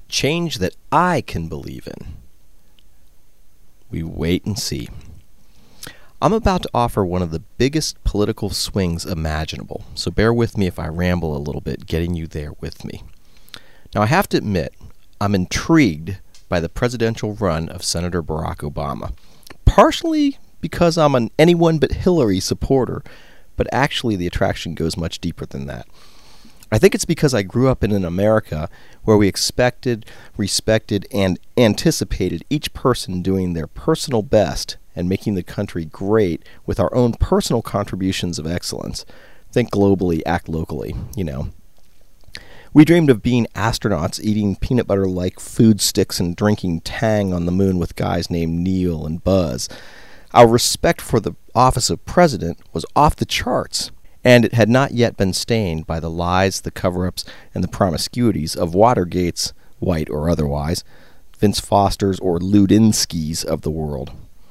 Change that I can believe in. We wait and see. I'm about to offer one of the biggest political swings imaginable, so bear with me if I ramble a little bit, getting you there with me. Now, I have to admit, I'm intrigued by the presidential run of Senator Barack Obama, partially because I'm an anyone but Hillary supporter, but actually the attraction goes much deeper than that. I think it's because I grew up in an America where we expected, respected, and anticipated each person doing their personal best and making the country great with our own personal contributions of excellence. Think globally, act locally, We dreamed of being astronauts, eating peanut butter-like food sticks and drinking Tang on the moon with guys named Neil and Buzz. Our respect for the office of president was off the charts, and it had not yet been stained by the lies, the cover-ups, and the promiscuities of Watergates, white or otherwise, Vince Fosters, or Ludinskis of the world.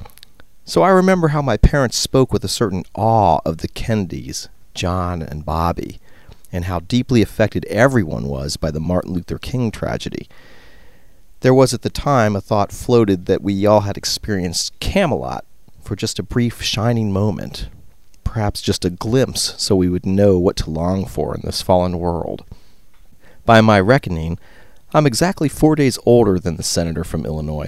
So I remember how my parents spoke with a certain awe of the Kennedys, John and Bobby, and how deeply affected everyone was by the Martin Luther King tragedy. There was at the time a thought floated that we all had experienced Camelot for just a brief shining moment, perhaps just a glimpse so we would know what to long for in this fallen world. By my reckoning, I'm exactly 4 days older than the senator from Illinois.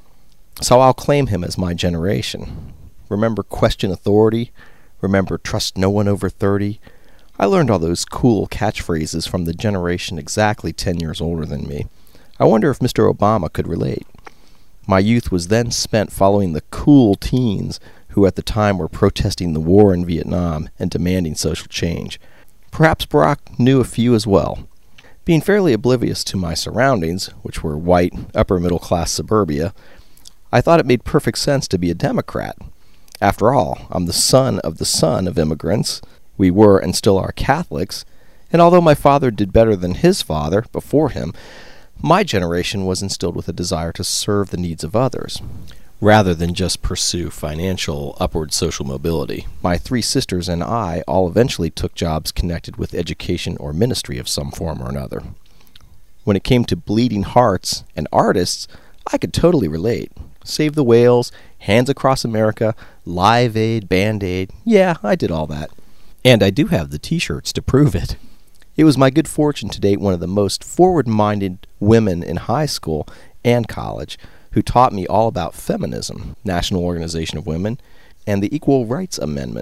So I'll claim him as my generation. Remember question authority? Remember trust no one over 30? I learned all those cool catchphrases from the generation exactly 10 years older than me. I wonder if Mr. Obama could relate. My youth was then spent following the cool teens who at the time were protesting the war in Vietnam and demanding social change. Perhaps Barack knew a few as well. Being fairly oblivious to my surroundings, which were white, upper-middle-class suburbia, I thought it made perfect sense to be a Democrat. After all, I'm the son of immigrants. We were and still are Catholics, and although my father did better than his father before him, my generation was instilled with a desire to serve the needs of others, rather than just pursue financial upward social mobility. My 3 sisters and I all eventually took jobs connected with education or ministry of some form or another. When it came to bleeding hearts and artists, I could totally relate. Save the Whales, Hands Across America, Live Aid, Band Aid. Yeah, I did all that. And I do have the t-shirts to prove it. It was my good fortune to date one of the most forward-minded women in high school and college who taught me all about feminism, National Organization of Women, and the Equal Rights Amendment.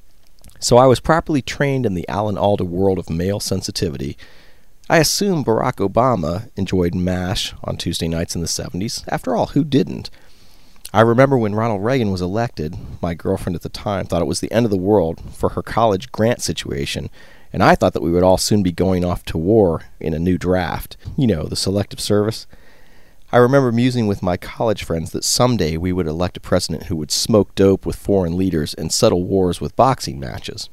So I was properly trained in the Alan Alda world of male sensitivity. I assume Barack Obama enjoyed MASH on Tuesday nights in the 70s. After all, who didn't? I remember when Ronald Reagan was elected, my girlfriend at the time thought it was the end of the world for her college grant situation, and I thought that we would all soon be going off to war in a new draft. The selective service. I remember musing with my college friends that someday we would elect a president who would smoke dope with foreign leaders and settle wars with boxing matches.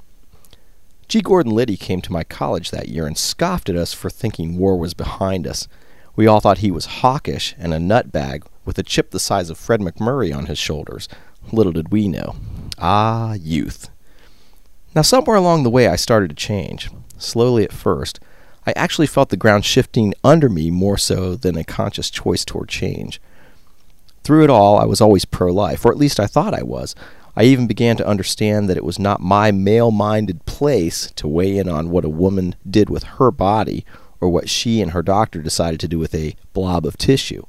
G. Gordon Liddy came to my college that year and scoffed at us for thinking war was behind us. We all thought he was hawkish and a nutbag with a chip the size of Fred McMurray on his shoulders. Little did we know. Ah, youth. Now, somewhere along the way, I started to change. Slowly at first. I actually felt the ground shifting under me more so than a conscious choice toward change. Through it all, I was always pro-life, or at least I thought I was. I even began to understand that it was not my male-minded place to weigh in on what a woman did with her body or what she and her doctor decided to do with a blob of tissue.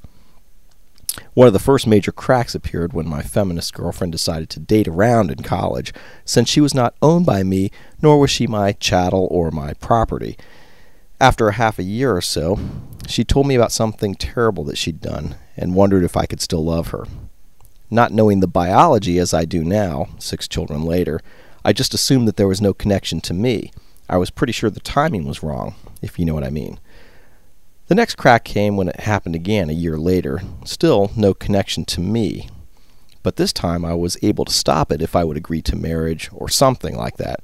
One of the first major cracks appeared when my feminist girlfriend decided to date around in college, since she was not owned by me, nor was she my chattel or my property. After half a year or so, she told me about something terrible that she'd done, and wondered if I could still love her. Not knowing the biology as I do now, 6 children later, I just assumed that there was no connection to me. I was pretty sure the timing was wrong, if you know what I mean. The next crack came when it happened again a year later. Still no connection to me. But this time I was able to stop it if I would agree to marriage or something like that.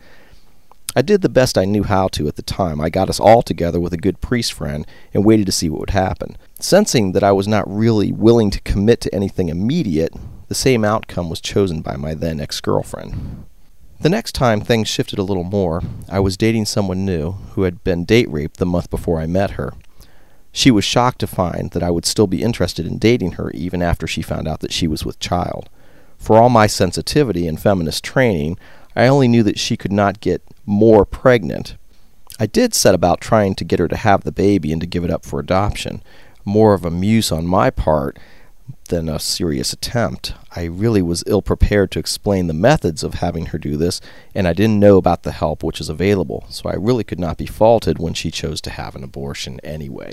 I did the best I knew how to at the time. I got us all together with a good priest friend and waited to see what would happen. Sensing that I was not really willing to commit to anything immediate, the same outcome was chosen by my then ex-girlfriend. The next time things shifted a little more, I was dating someone new who had been date raped the month before I met her. She was shocked to find that I would still be interested in dating her even after she found out that she was with child. For all my sensitivity and feminist training, I only knew that she could not get more pregnant. I did set about trying to get her to have the baby and to give it up for adoption. More of a muse on my part than a serious attempt. I really was ill-prepared to explain the methods of having her do this, and I didn't know about the help which is available, so I really could not be faulted when she chose to have an abortion anyway.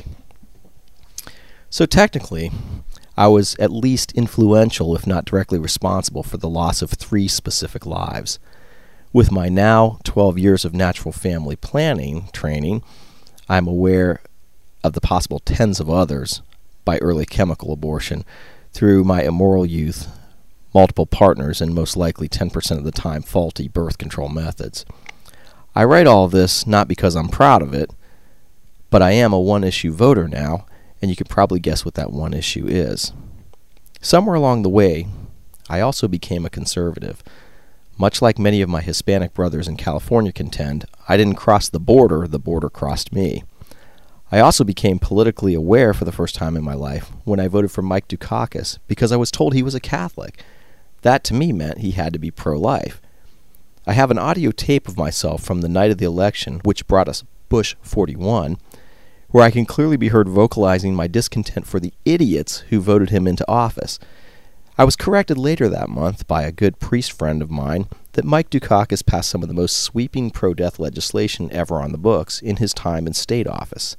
So technically, I was at least influential, if not directly responsible, for the loss of 3 specific lives. With my now 12 years of natural family planning training, I'm aware of the possible tens of others by early chemical abortion through my immoral youth, multiple partners, and most likely 10% of the time faulty birth control methods. I write all this not because I'm proud of it, but I am a one-issue voter now, and you can probably guess what that one issue is. Somewhere along the way, I also became a conservative. Much like many of my Hispanic brothers in California contend, I didn't cross the border crossed me. I also became politically aware for the first time in my life when I voted for Mike Dukakis because I was told he was a Catholic. That to me meant he had to be pro-life. I have an audio tape of myself from the night of the election, which brought us Bush 41, where I can clearly be heard vocalizing my discontent for the idiots who voted him into office. I was corrected later that month by a good priest friend of mine that Mike Dukakis passed some of the most sweeping pro-death legislation ever on the books in his time in state office.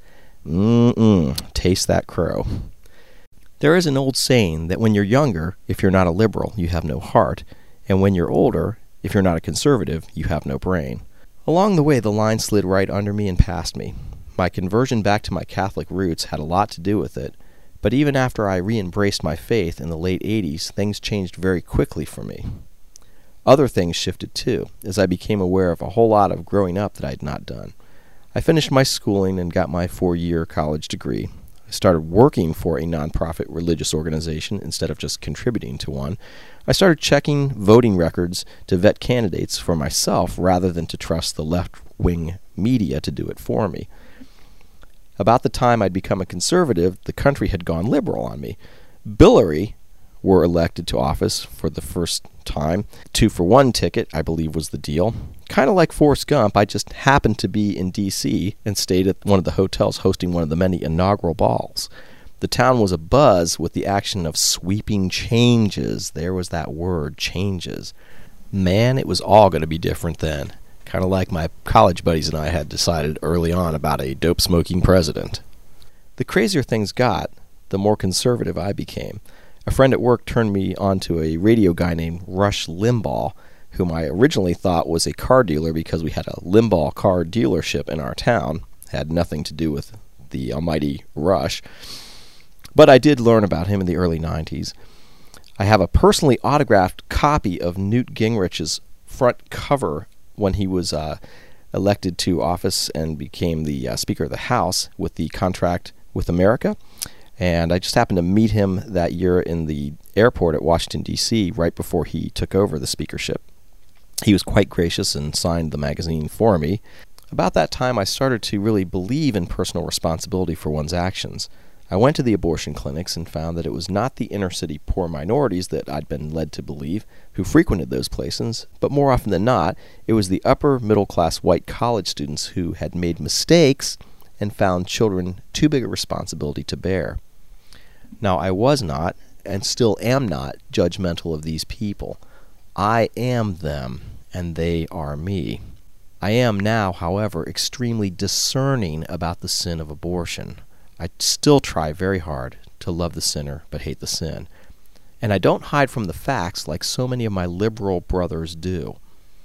Taste that crow. There is an old saying that when you're younger, if you're not a liberal, you have no heart, and when you're older, if you're not a conservative, you have no brain. Along the way, the line slid right under me and past me. My conversion back to my Catholic roots had a lot to do with it, but even after I re-embraced my faith in the late 80s, things changed very quickly for me. Other things shifted too, as I became aware of a whole lot of growing up that I had not done. I finished my schooling and got my 4-year college degree. I started working for a nonprofit religious organization instead of just contributing to one. I started checking voting records to vet candidates for myself rather than to trust the left-wing media to do it for me. About the time I'd become a conservative, the country had gone liberal on me. Billary were elected to office for the first time. 2-for-1 ticket, I believe, was the deal. Kind of like Forrest Gump, I just happened to be in D.C. and stayed at one of the hotels hosting one of the many inaugural balls. The town was abuzz with the action of sweeping changes. There was that word, changes. Man, it was all going to be different then. Kind of like my college buddies and I had decided early on about a dope-smoking president. The crazier things got, the more conservative I became. A friend at work turned me on to a radio guy named Rush Limbaugh, whom I originally thought was a car dealer because we had a Limbaugh car dealership in our town. Had nothing to do with the almighty Rush. But I did learn about him in the early 90s. I have a personally autographed copy of Newt Gingrich's front cover when he was elected to office and became the Speaker of the House with the contract with America. And I just happened to meet him that year in the airport at Washington, D.C., right before he took over the speakership. He was quite gracious and signed the magazine for me. About that time, I started to really believe in personal responsibility for one's actions. I went to the abortion clinics and found that it was not the inner-city poor minorities that I'd been led to believe who frequented those places, but more often than not, it was the upper-middle-class white college students who had made mistakes and found children too big a responsibility to bear. Now, I was not, and still am not, judgmental of these people. I am them, and they are me. I am now, however, extremely discerning about the sin of abortion. I still try very hard to love the sinner but hate the sin. And I don't hide from the facts like so many of my liberal brothers do.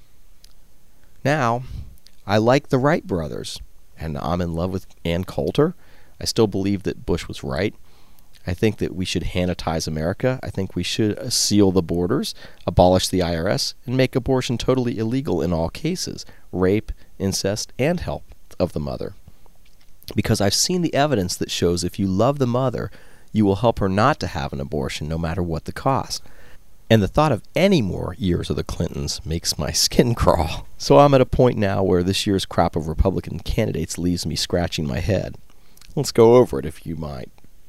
Now, I like the Wright brothers, and I'm in love with Ann Coulter. I still believe that Bush was right. I think that we should Hannitize America. I think we should seal the borders, abolish the IRS, and make abortion totally illegal in all cases, rape, incest, and help of the mother. Because I've seen the evidence that shows if you love the mother, you will help her not to have an abortion no matter what the cost. And the thought of any more years of the Clintons makes my skin crawl. So I'm at a point now where this year's crop of Republican candidates leaves me scratching my head. Let's go over it if you might.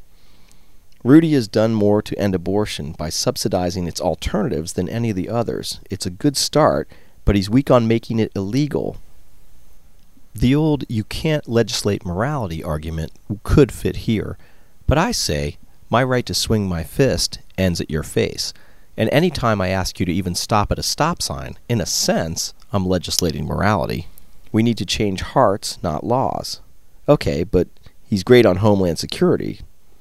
Rudy has done more to end abortion by subsidizing its alternatives than any of the others. It's a good start, but he's weak on making it illegal. The old "you can't legislate morality" argument could fit here, but I say my right to swing my fist ends at your face. And any time I ask you to even stop at a stop sign, in a sense, I'm legislating morality. We need to change hearts, not laws. Okay, but he's great on Homeland Security.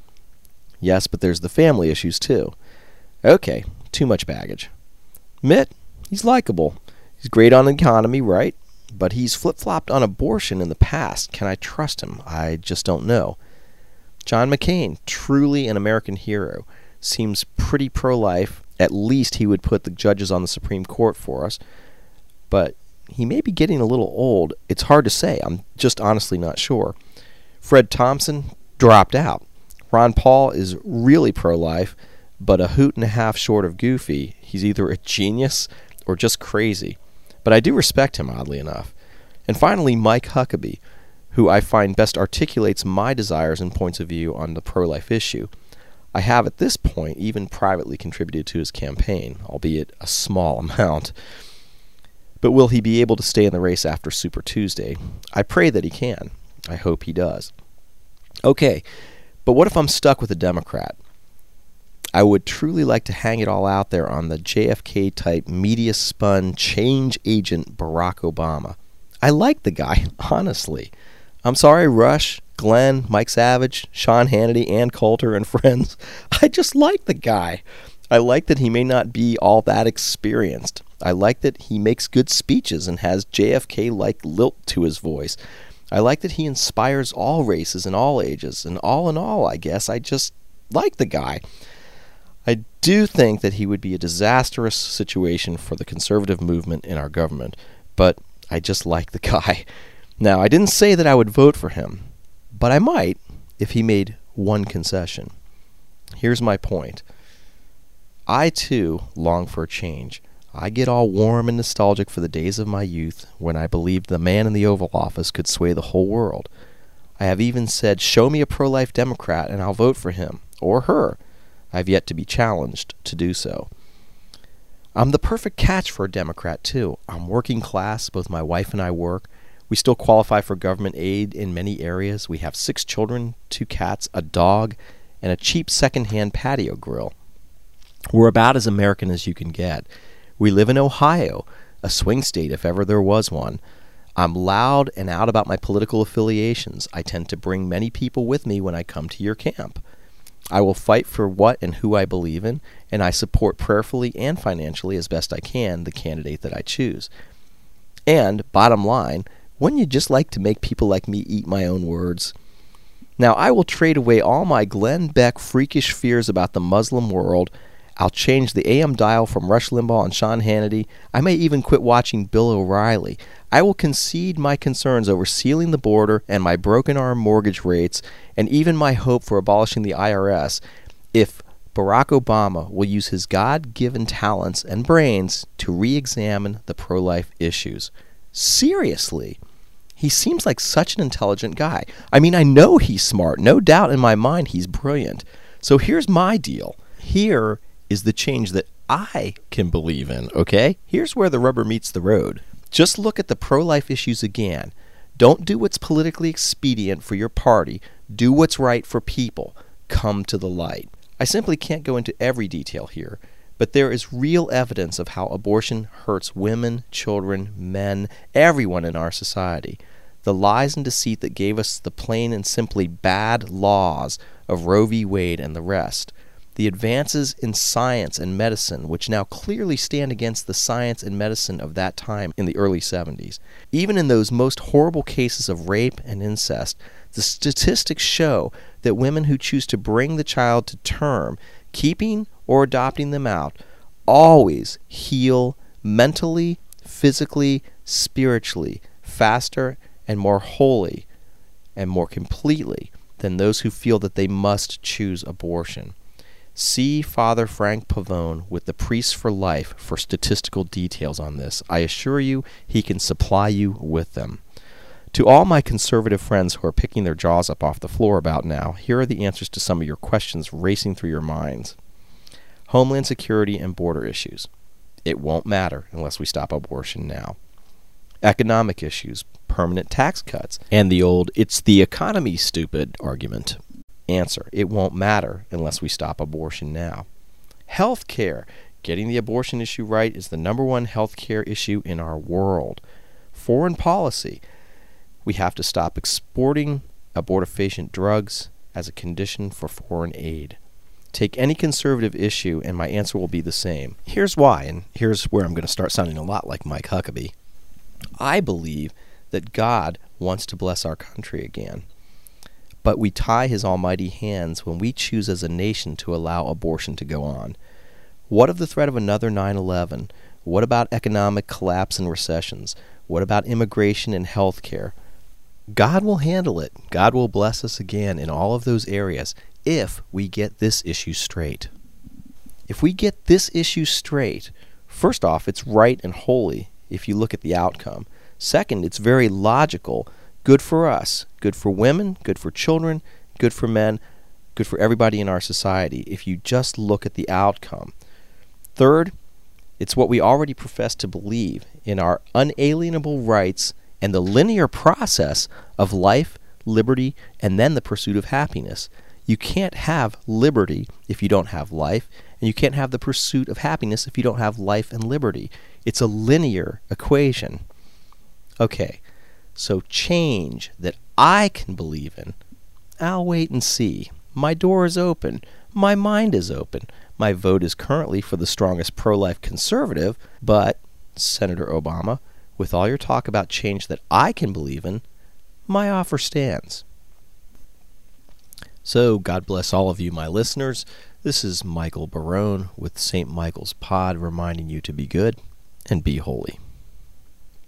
Yes, but there's the family issues too. Okay, too much baggage. Mitt, he's likable. He's great on the economy, right? But he's flip-flopped on abortion in the past. Can I trust him? I just don't know. John McCain, truly an American hero, seems pretty pro-life. At least he would put the judges on the Supreme Court for us. But he may be getting a little old. It's hard to say. I'm just honestly not sure. Fred Thompson dropped out. Ron Paul is really pro-life, but a hoot and a half short of goofy. He's either a genius or just crazy. But I do respect him, oddly enough. And finally, Mike Huckabee, who I find best articulates my desires and points of view on the pro-life issue. I have at this point even privately contributed to his campaign, albeit a small amount. But will he be able to stay in the race after Super Tuesday? I pray that he can. I hope he does. Okay, but what if I'm stuck with a Democrat? I would truly like to hang it all out there on the JFK-type media-spun change agent Barack Obama. I like the guy, honestly. I'm sorry, Rush, Glenn, Mike Savage, Sean Hannity, Ann Coulter, and friends. I just like the guy. I like that he may not be all that experienced. I like that he makes good speeches and has JFK-like lilt to his voice. I like that he inspires all races and all ages, and all in all, I guess, I just like the guy. I do think that he would be a disastrous situation for the conservative movement in our government, but I just like the guy. Now, I didn't say that I would vote for him, but I might if he made one concession. Here's my point. I, too, long for a change. I get all warm and nostalgic for the days of my youth when I believed the man in the Oval Office could sway the whole world. I have even said, show me a pro-life Democrat and I'll vote for him, or her. I've yet to be challenged to do so. I'm the perfect catch for a Democrat, too. I'm working class. Both my wife and I work. We still qualify for government aid in many areas. We have 6 children, 2 cats, a dog, and a cheap second-hand patio grill. We're about as American as you can get. We live in Ohio, a swing state if ever there was one. I'm loud and out about my political affiliations. I tend to bring many people with me when I come to your camp. I will fight for what and who I believe in, and I support prayerfully and financially as best I can the candidate that I choose. And, bottom line, wouldn't you just like to make people like me eat my own words? Now, I will trade away all my Glenn Beck freakish fears about the Muslim world. I'll change the AM dial from Rush Limbaugh and Sean Hannity. I may even quit watching Bill O'Reilly. I will concede my concerns over sealing the border and my broken-arm mortgage rates and even my hope for abolishing the IRS if Barack Obama will use his God-given talents and brains to re-examine the pro-life issues. Seriously. He seems like such an intelligent guy. I mean, I know he's smart. No doubt in my mind he's brilliant. So here's my deal. Here is the change that I can believe in, okay? Here's where the rubber meets the road. Just look at the pro-life issues again. Don't do what's politically expedient for your party. Do what's right for people. Come to the light. I simply can't go into every detail here, but there is real evidence of how abortion hurts women, children, men, everyone in our society. The lies and deceit that gave us the plain and simply bad laws of Roe v. Wade and the rest. The advances in science and medicine, which now clearly stand against the science and medicine of that time in the early 70s. Even in those most horrible cases of rape and incest, the statistics show that women who choose to bring the child to term, keeping or adopting them out, always heal mentally, physically, spiritually, faster and more wholly and more completely than those who feel that they must choose abortion. See Father Frank Pavone with the Priests for Life for statistical details on this. I assure you he can supply you with them. To all my conservative friends who are picking their jaws up off the floor about now, here are the answers to some of your questions racing through your minds. Homeland security and border issues. It won't matter unless we stop abortion now. Economic issues, permanent tax cuts, and the old "it's the economy, stupid" argument. Answer: it won't matter unless we stop abortion now. Health care. Getting the abortion issue right is the number one health care issue in our world. Foreign policy. We have to stop exporting abortifacient drugs as a condition for foreign aid. Take any conservative issue and my answer will be the same. Here's why, and here's where I'm going to start sounding a lot like Mike Huckabee. I believe that God wants to bless our country again, but we tie his almighty hands when we choose as a nation to allow abortion to go on. What of the threat of another 9/11? What about economic collapse and recessions? What about immigration and health care? God will handle it. God will bless us again in all of those areas if we get this issue straight. If we get this issue straight, first off, it's right and holy if you look at the outcome. Second, it's very logical, good for us, good for women, good for children, good for men, good for everybody in our society if you just look at the outcome. Third, it's what we already profess to believe in our unalienable rights and the linear process of life, liberty, and then the pursuit of happiness. You can't have liberty if you don't have life, and you can't have the pursuit of happiness if you don't have life and liberty. It's a linear equation. Okay, so change that I can believe in, I'll wait and see. My door is open. My mind is open. My vote is currently for the strongest pro-life conservative, but, Senator Obama, with all your talk about change that I can believe in, my offer stands. So, God bless all of you, my listeners. This is Michael Barone with St. Michael's Pod reminding you to be good and be holy.